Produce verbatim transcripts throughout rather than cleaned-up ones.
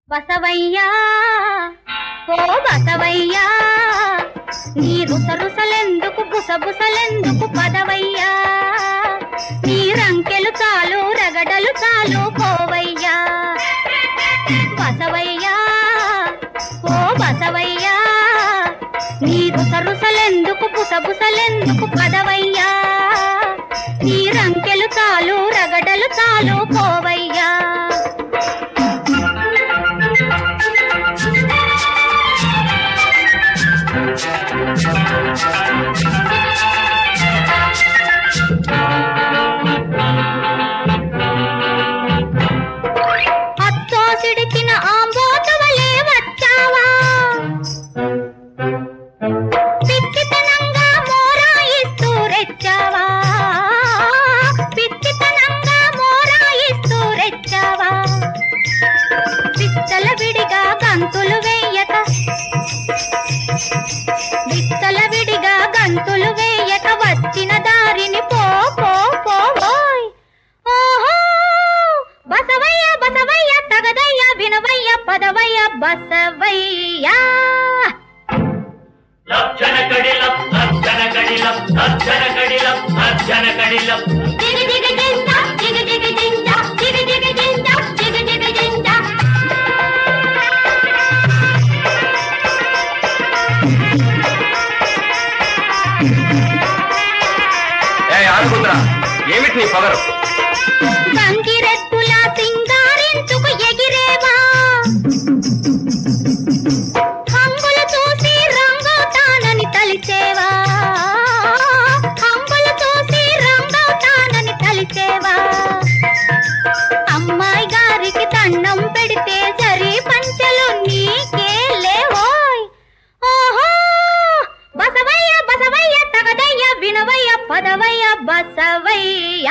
బసవయ్యా ఓ బసవయ్యా నీ రుస రుసలెందుకు బుసబుసలెందుకు పదవయ్యా నీ రంకెలు చాలు రగడలు చాలు పోవయ్యా బసవయ్యా ఓ బసవయ్యా నీ రుస రుసలెందుకు బుసబుసలెందుకు పదవయ్యా నీ రంకెలు చాలు రగడలు చాలు పోవయ్యా అచ్చోసిడికిన ఆంబోతువలే వచ్చావా పిచ్చితనంగా మోరాయిస్తూ రెచ్చావా పిచ్చితనంగా మోరాయిస్తూ రెచ్చావా పిచ్చల విడిగా గంతులు వేయక విత్తల విడిగా గంతులు వేయక వచ్చిన దారిని పో పో పోయ్ ఓహో బసవయ్య బసవయ్య తగదయ్య వినవయ్య పదవయ్య బసవయ్య లక్షణ కడిలం లక్షణ కడిలం లక్షణ కడిలం లక్షణ కడిలం దిగి దిగి జింజ దిగి దిగి జింజ దిగి దిగి జింజ దిగి దిగి జింజ ఏమిటి నీ పగరు గంగిరెద్దులా సింగారించుకు ఎగిరేవా హంగులు చూసి రంగవుతానని తలిచేవా హంగులు చూసి రంగవుతానని తలిచేవా అమ్మాయి గారికి దండం పెడితే సరి పంచలు నీకే లేవోయ్ ఓహో బసవయ్య బసవయ్య తగదయ్య వినవయ్య పదవయ్య బసవయ్య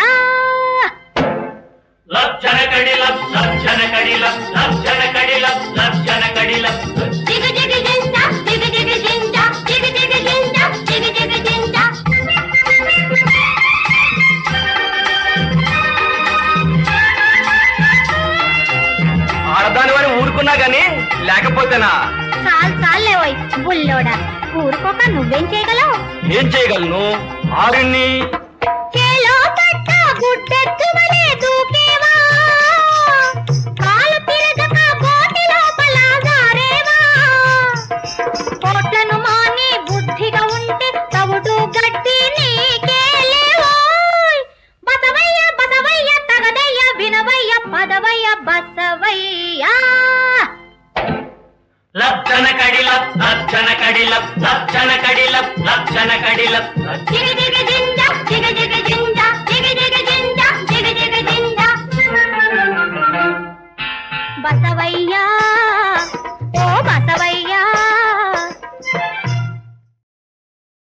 లక్షణ కడిలం లక్షణ కడిలం లక్షణ కడిలం లక్షణ కడిలం దిగి దిగి జింజ దిగి దిగి జింజ దిగి దిగి జింజ దిగి దిగి జింజ ఆడదాని వారి ఊరుకున్నా గాని లేకపోతేనా చాలు చాలే ఓయ్ బుల్లోడా ఊరుకోక నువ్వేం చేయగలవు ఏం చేయగలను ఆరిని చేలో పట్ట గుడ్డెత్తువలే దూకేవా కాలు తిరగక గోటి లోపల జారేవా కోట్లను మాని బుద్ధిగా ఉంటే తవుడు గట్టి నీకే లేవోయ్ బసవయ్య బసవయ్య తగదయ్య వినవయ్య పదవయ్య బసవయ్య లక్షణ కడిలం లక్షణ కడిలం లక్షణ కడిలం లక్షణ కడిలం దిగి దిగి జింజ దిగి దిగి జింజ